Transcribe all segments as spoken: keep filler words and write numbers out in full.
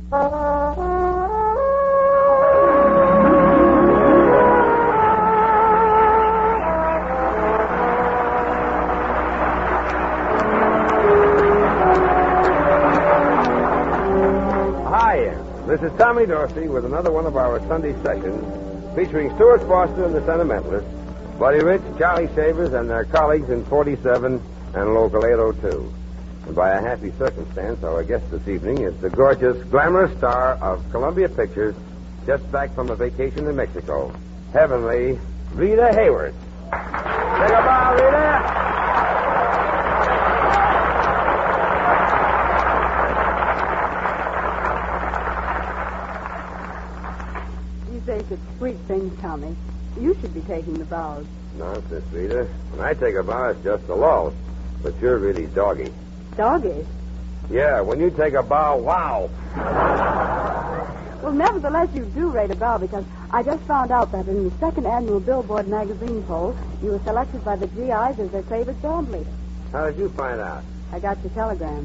This is Tommy Dorsey with another one of our Sunday sessions featuring Stuart Foster and the Sentimentalists, Buddy Rich, Charlie Shavers, and their colleagues in forty-seven and Local eight oh two. And by a happy circumstance, our guest this evening is the gorgeous, glamorous star of Columbia Pictures, just back from a vacation in Mexico, heavenly Rita Hayworth. Take a bow, Rita. Say such sweet things, Tommy. You should be taking the bows. Nonsense, Rita. When I take a bow, it's just a lull. But you're really doggy. Doggy? Yeah, when you take a bow, wow. Well, nevertheless, you do rate a bow because I just found out that in the second annual Billboard magazine poll, you were selected by the G Is as their favorite band leader. How did you find out? I got your telegram.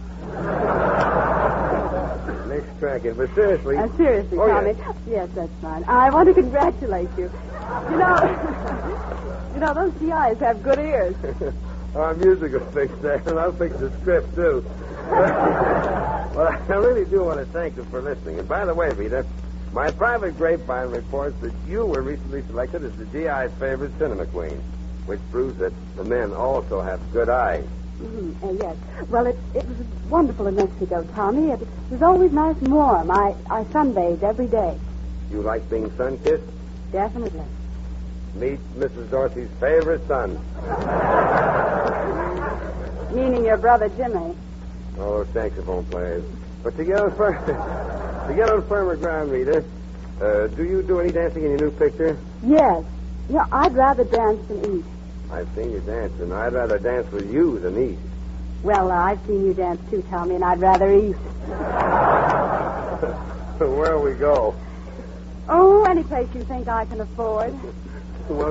Next tracking, but seriously. Uh, seriously, oh, Tommy. Yes. yes, that's fine. I want to congratulate you. You know, you know those G Is have good ears. Our music will fix that, and I'll fix the script too. Well, I really do want to thank you for listening. And by the way, Rita, my private grapevine reports that you were recently selected as the G I's favorite cinema queen, which proves that the men also have good eyes. Mm-hmm. Uh, yes. Well, it, it was wonderful in Mexico, Tommy. It was always nice and warm. I, I sunbathed every day. You like being sun-kissed? Definitely. Meet Missus Dorsey's favorite son. Meaning your brother Jimmy. Oh, saxophone players. But to get on, fir- to get on firmer ground, Rita, uh, do you do any dancing in your new picture? Yes. Yeah, I'd rather dance than eat. I've seen you dance, and I'd rather dance with you than eat. Well, uh, I've seen you dance too, Tommy, and I'd rather eat. Where'll we go? Oh, any place you think I can afford. Well,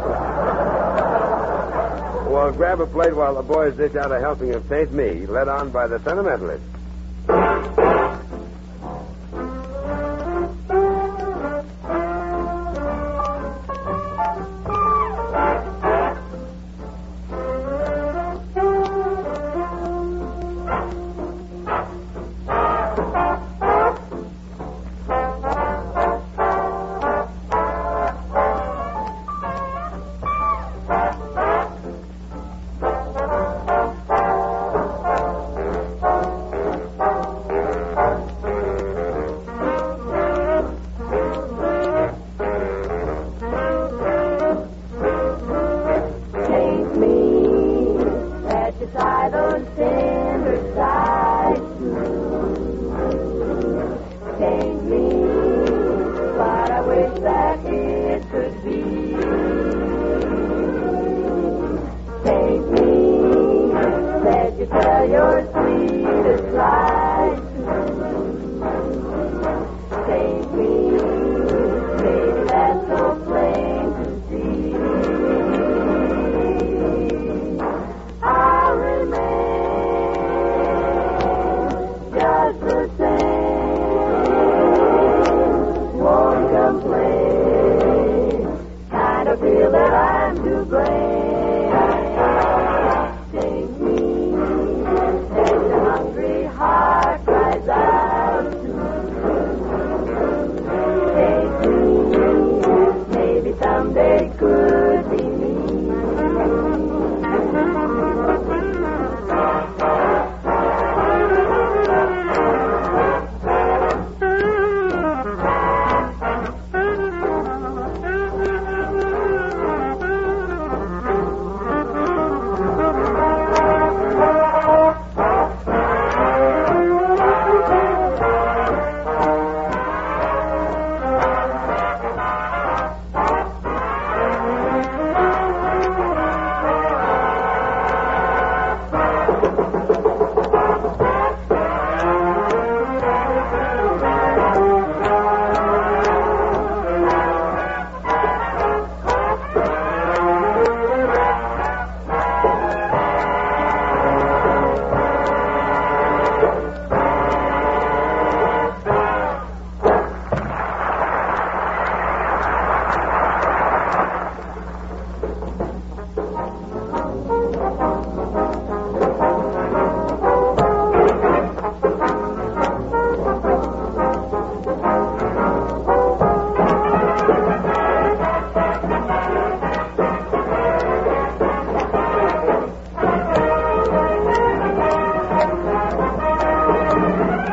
well, grab a plate while the boys dish out a helping of Saint Me, led on by the Sentimentalists.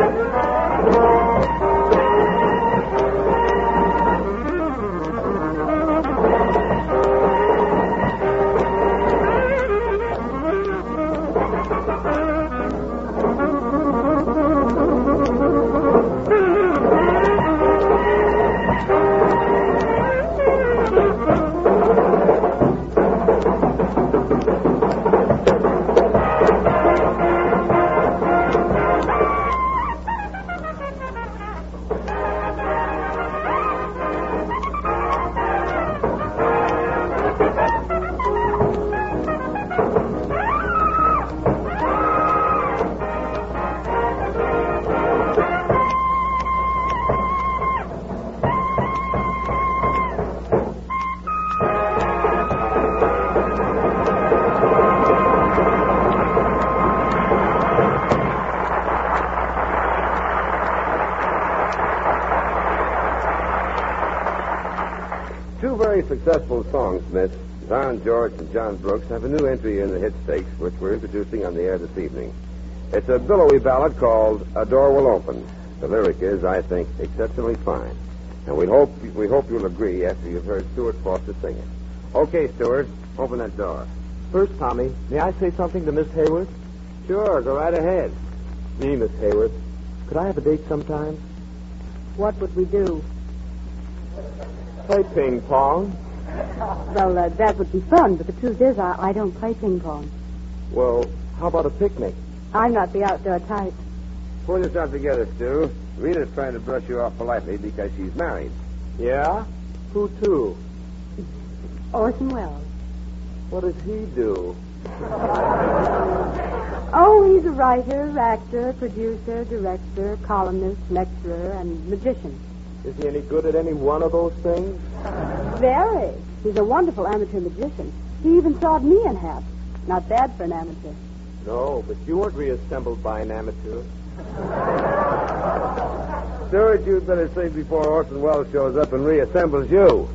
Two very successful songsmiths, Don George and John Brooks, have a new entry in the hit stakes, which we're introducing on the air this evening. It's a billowy ballad called A Door Will Open. The lyric is, I think, exceptionally fine. And we hope we hope you'll agree after you've heard Stuart Foster sing it. Okay, Stuart, open that door. First, Tommy, may I say something to Miss Hayward? Sure, go right ahead. Me, Miss Hayward. Could I have a date sometime? What would we do? Play ping pong. Well, uh, that would be fun, but the truth is I, I don't play ping pong. Well, how about a picnic? I'm not the outdoor type. Pull yourself together, Stu. Rita's trying to brush you off politely because she's married. Yeah? Who to? Orson Welles. What does he do? Oh, he's a writer, actor, producer, director, columnist, lecturer, and magician. Is he any good at any one of those things? Very. He's a wonderful amateur magician. He even sawed me in half. Not bad for an amateur. No, but you weren't reassembled by an amateur. Stuart, you'd better sing before Orson Welles shows up and reassembles you.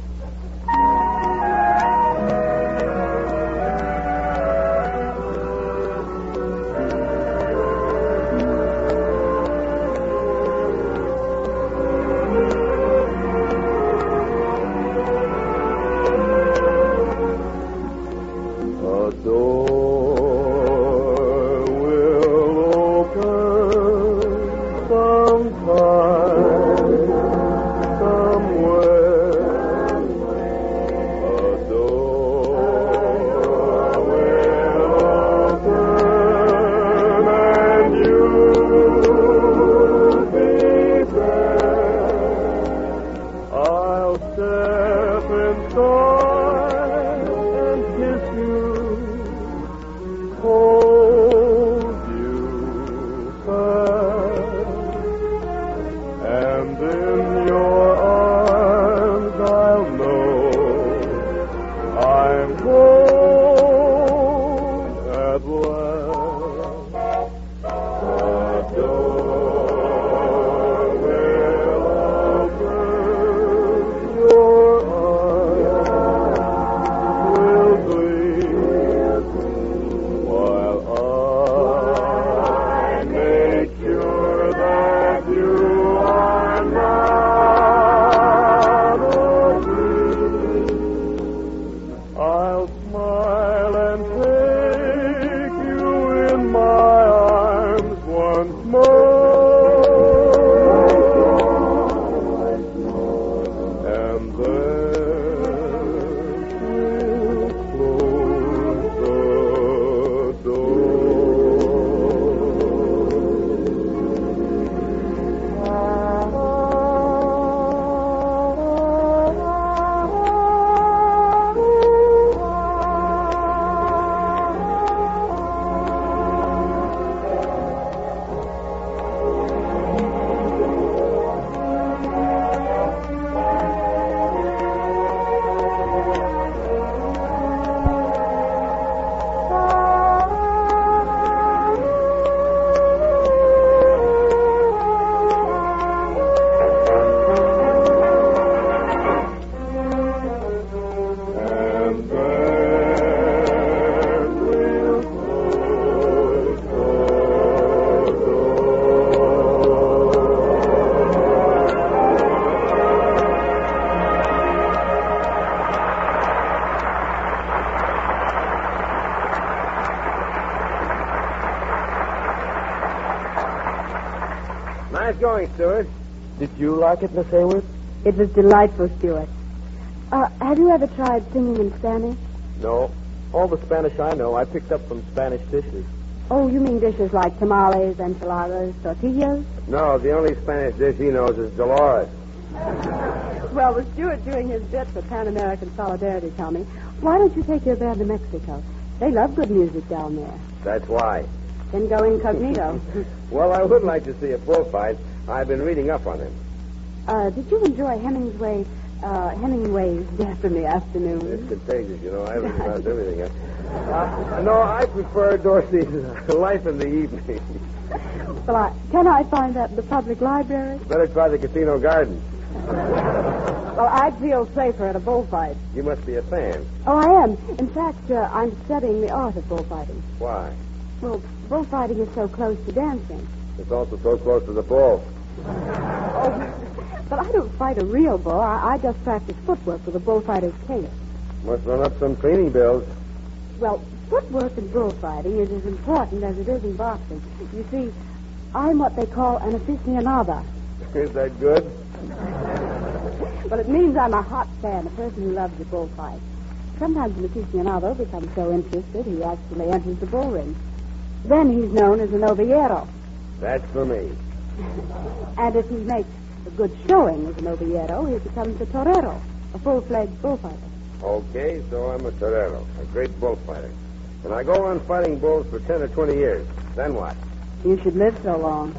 Nice going, Stuart. Did you like it, Miss Hayward? It was delightful, Stuart. Uh, have you ever tried singing in Spanish? No. All the Spanish I know, I picked up from Spanish dishes. Oh, you mean dishes like tamales, enchiladas, tortillas? No, the only Spanish dish he knows is Dolores. Well, with Stuart doing his bit for Pan American Solidarity, Tommy, why don't you take your band to Mexico? They love good music down there. That's why. Then go incognito. Well, I would like to see a bullfight. I've been reading up on him. Uh, did you enjoy Hemingway, uh, Hemingway's Death in the Afternoon? It's contagious, you know. I read about everything. Uh, no, I prefer Dorsey's Life in the Evening. Well, I, can I find that in the public library? Better try the Casino Garden. Well, I'd feel safer at a bullfight. You must be a fan. Oh, I am. In fact, uh, I'm studying the art of bullfighting. Why? Well, bullfighting is so close to dancing. It's also so close to the bull. Oh, but I don't fight a real bull. I, I just practice footwork with a bullfighter's case. Must run up some training bills. Well, footwork in bullfighting is as important as it is in boxing. You see, I'm what they call an aficionado. Is that good? Well, it means I'm a hot fan, a person who loves the bullfight. Sometimes an aficionado becomes so interested he actually enters the bull ring. Then he's known as a novillero. That's for me. And if he makes a good showing as a novillero, he becomes a torero, a full-fledged bullfighter. Okay, so I'm a torero, a great bullfighter. And I go on fighting bulls for ten or twenty years. Then what? You should live so long.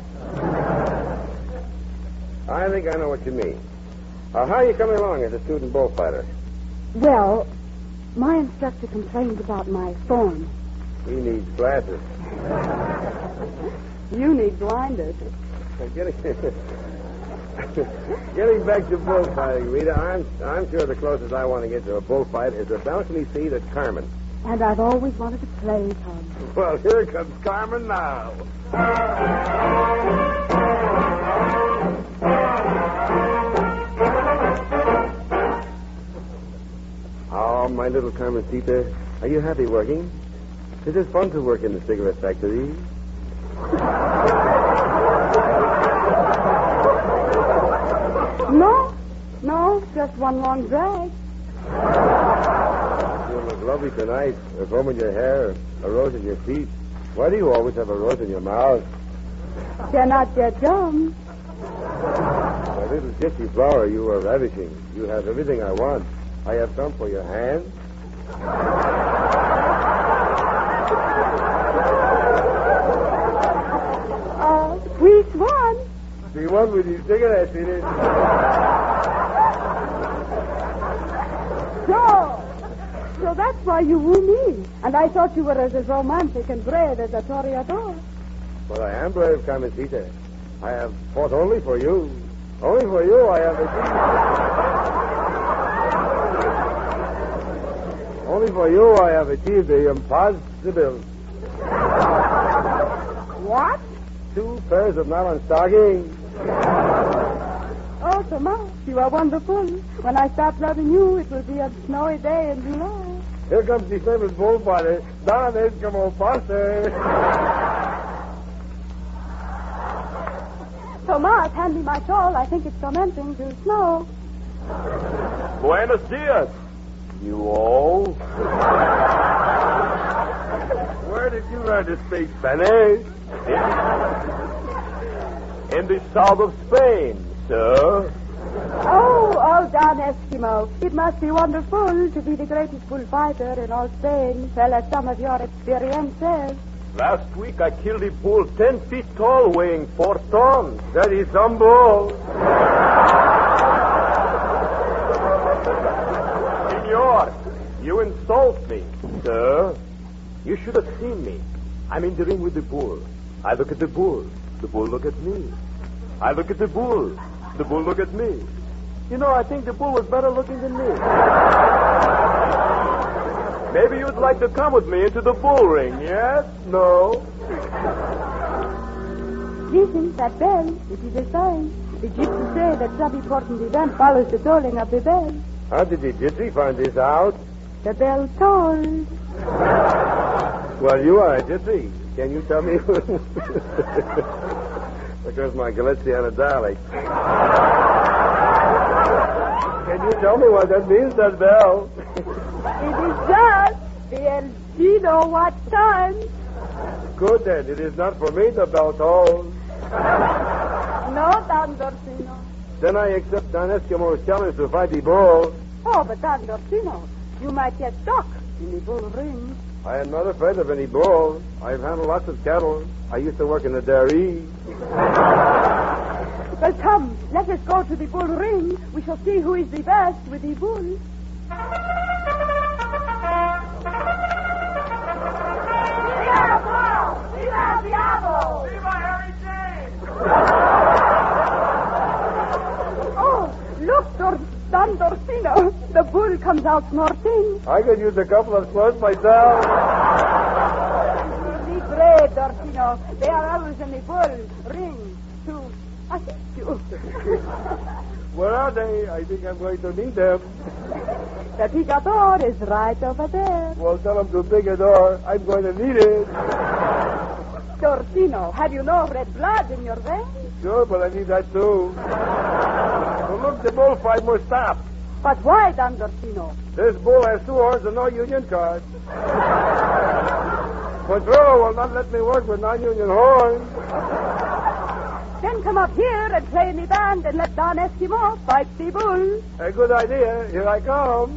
I think I know what you mean. Uh, how are you coming along as a student bullfighter? Well, my instructor complains about my form. He needs glasses. You need blinders. Getting, getting back to bullfighting, Rita, I'm, I'm sure the closest I want to get to a bullfight is a balcony seat at Carmen. And I've always wanted to play, Tom. Well, here comes Carmen now. Oh, my little Carmencita, are you happy working? Is it fun to work in the cigarette factory? No, no, just one long drag. You look lovely tonight. A comb in your hair, a rose in your feet. Why do you always have a rose in your mouth? They're not yet done. My little gypsy flower, you are ravishing. You have everything I want. I have some for your hand. Uh, we swan. The one with your cigarettes in it. So, so that's why you woo me. And I thought you were as romantic and brave as a toreador. But I am brave, Carmencita. I have fought only for you. Only for you I have achieved. Only for you I have achieved the impossible. What? Two pairs of nylon stockings. Oh, Thomas, you are wonderful. When I start loving you, it will be a snowy day in July. Here comes the famous bullfighter. Don Eskimo Foster. Thomas, hand me my shawl. I think it's commencing to snow. Buenos dias, you all. Where did you learn to speak Spanish? In the south of Spain, sir. Oh, oh, Don Eskimo. It must be wonderful to be the greatest bullfighter in all Spain. Tell us some of your experiences. Last week I killed a bull ten feet tall, weighing four tons. That is some bull. Senor, you insult me. Sir, you should have seen me. I'm in the ring with the bull. I look at the bull. The bull look at me. I look at the bull. The bull look at me. You know, I think the bull was better looking than me. Maybe you'd like to come with me into the bull ring, yes? No? Listen, that bell, it is a sign. The gypsies say that some important event follows the tolling of the bell. How did the gypsy find this out? The bell tolled. Well, you are a gypsy. Can you tell me? Because my Galiziana Dalek. Can you tell me what that means, that bell? It is just the El Gino what time. Good, then. It is not for me to bell tolls. No, Don Dorsino. Then I accept Don Eskimo's challenge to fight the bull. Oh, but Don Dorsino, you might get stuck in the bull ring. I am not afraid of any bull. I've handled lots of cattle. I used to work in the dairy. Well, come, let us go to the bull ring. We shall see who is the best with the bull. Viva Diablo! Viva Harry James! Oh, look, Dor- Don Dorsino. The bull comes out snorting. I could use a couple of snorts myself. Be brave, Dorsino. They are always in the bull ring to assist you. Where are they? I think I'm going to need them. The picador is right over there. Well, tell them to pick a door. I'm going to need it. Dorsino, have you no red blood in your veins? Sure, but I need that too. Well, look, the bullfight must stop. But why, Don Dorsino? This bull has two horns and no union card. Patrol will not let me work with non-union horns. Then come up here and play in the band and let Don Eskimo fight the bull. A good idea. Here I come.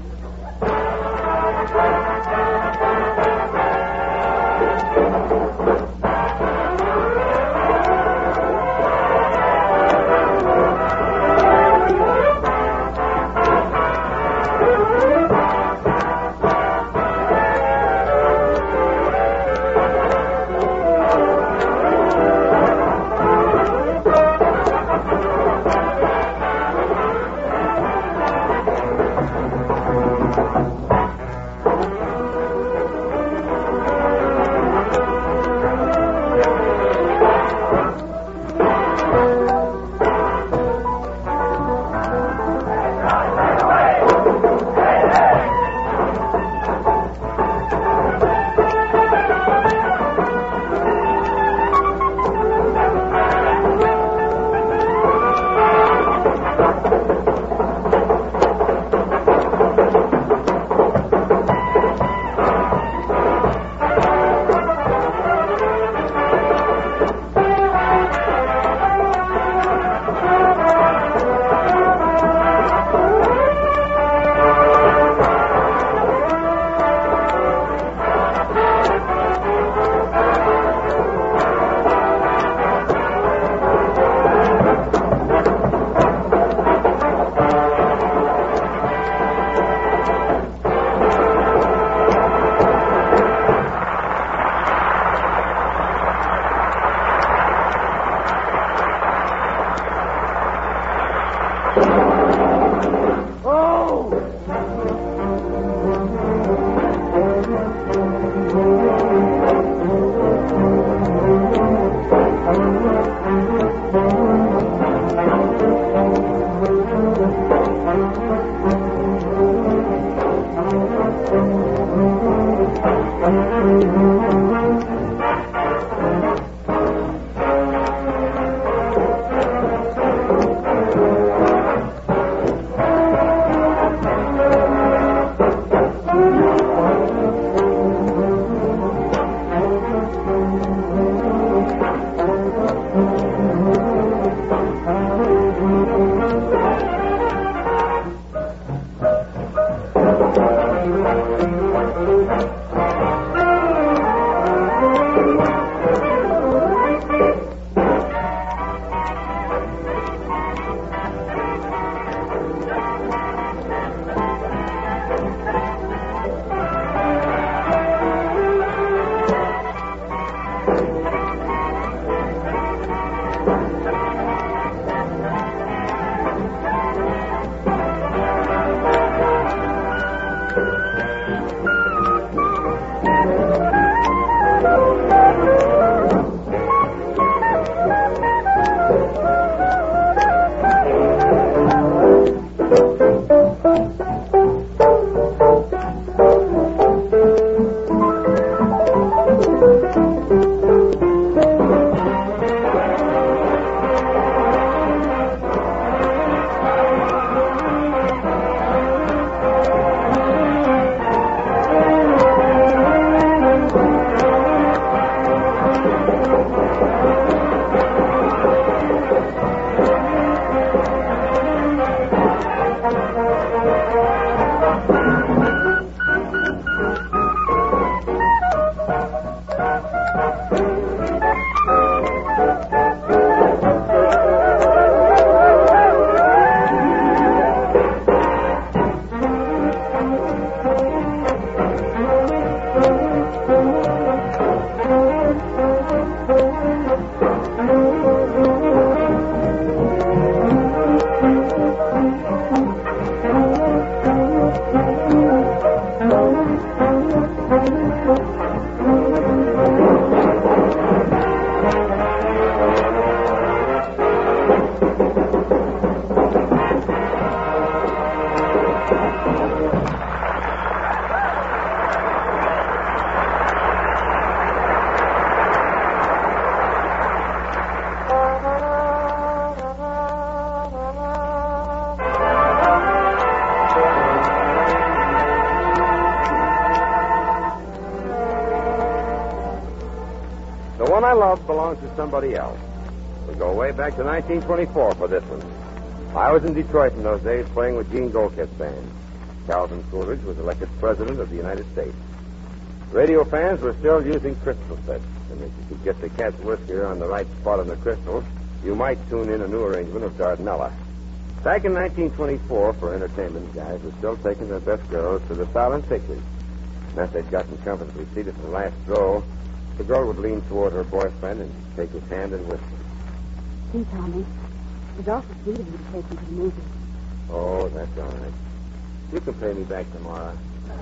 belongs to somebody else. We go way back to nineteen twenty-four for this one. I was in Detroit in those days playing with Gene Golkett's band. Calvin Coolidge was elected President of the United States. Radio fans were still using crystal sets, and if you could get the cat's whisker on the right spot on the crystal, you might tune in a new arrangement of Dardanella. Back in nineteen twenty-four, for entertainment, guys were still taking their best girls to the silent pictures. And after they'd gotten comfortably seated in the last row, the girl would lean toward her boyfriend and take his hand and whisper. Gee, Tommy, it's awful sweet of you to take me to the movies. Oh, that's all right. You can pay me back tomorrow.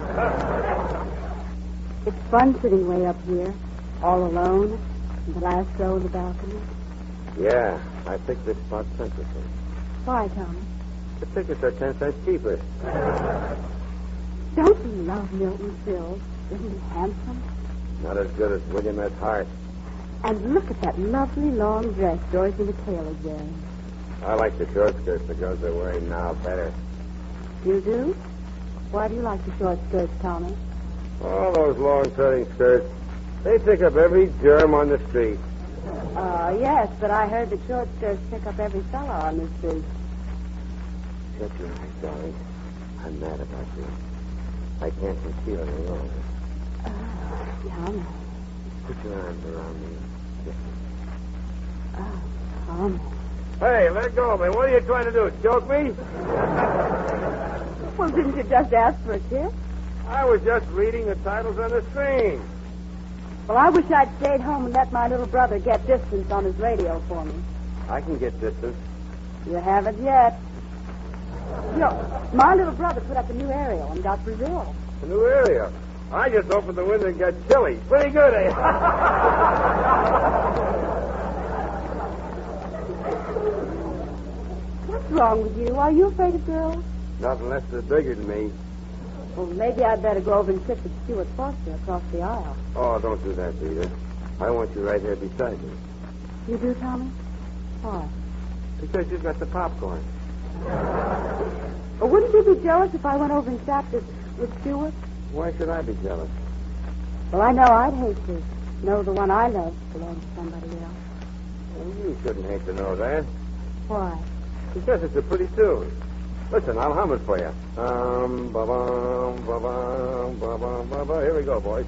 It's fun sitting way up here, all alone, in the last row of the balcony. Yeah, I picked this spot centrally. Why, Tommy? The tickets are ten cents cheaper. Don't you love Milton Sills? Isn't he handsome? Not as good as William S. Hart. And look at that lovely long dress Dorothy McHale is wearing. I like the short skirts the girls are wearing now better. You do? Why do you like the short skirts, Tommy? All those long-trailing skirts, they pick up every germ on the street. Uh, yes, but I heard that short skirts pick up every fella on the street. Shut your eyes, darling. I'm mad about you. I can't conceal it any longer. Oh, Tommy. Put your arms around me. Kiss me. Oh, Tommy. Hey, let go of me. What are you trying to do? Choke me? Well, didn't you just ask for a kiss? I was just reading the titles on the screen. Well, I wish I'd stayed home and let my little brother get distance on his radio for me. I can get distance. You haven't yet. You know, my little brother put up a new aerial and got Brazil. A new area. I just opened the window and got chilly. Pretty good, eh? What's wrong with you? Are you afraid of girls? Not unless they're bigger than me. Well, maybe I'd better go over and sit with Stuart Foster across the aisle. Oh, don't do that, Peter. I want you right here beside me. You do, Tommy? Why? Because you've got the popcorn. Well, wouldn't you be jealous if I went over and sat with, with Stuart? Why should I be jealous? Well, I know I'd hate to know the one I love belongs to somebody else. Well, you shouldn't hate to know that. Why? Because it's a pretty tune. Listen, I'll hum it for you. Um, ba-bum, ba-bum, ba-bum, ba-bum. Here we go, boys.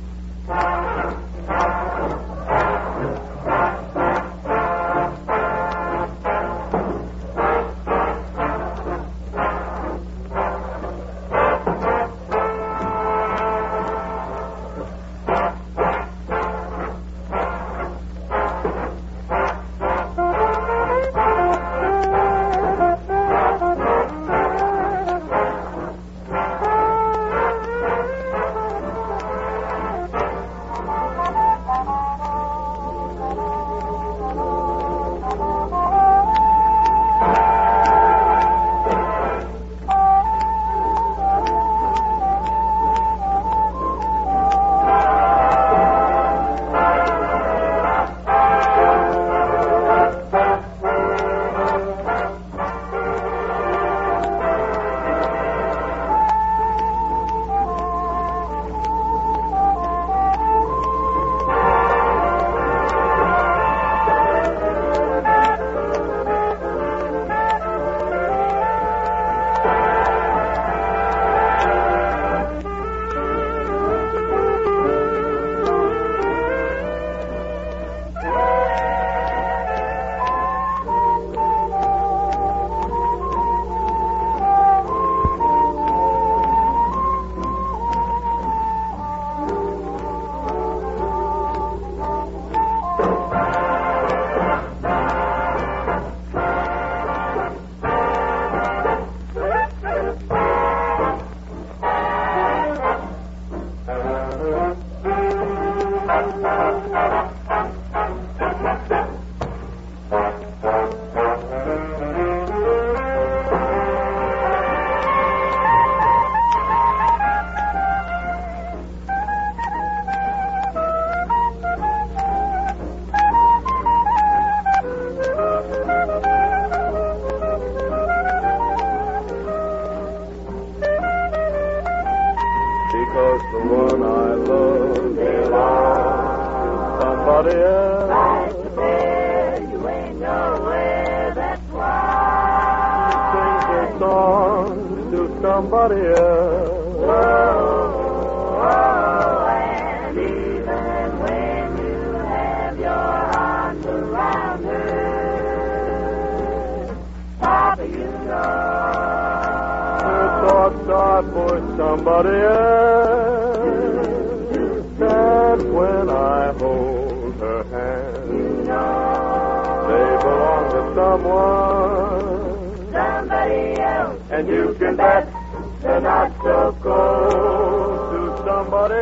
somebody else. Whoa, whoa, and even when you have your arms around her, Papa, you know Her thoughts are for somebody else. That when I hold her hand, you know they belong to someone. somebody else. And you can bet they're not so close to somebody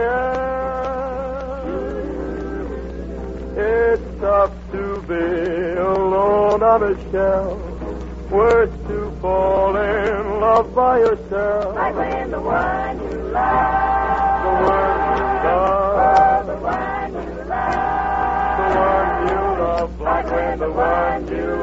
else. It's tough to be alone on a shelf. Worse to fall in love by yourself. Like when the one you love, The one you love, oh, the one you love, the one you love, like when the one you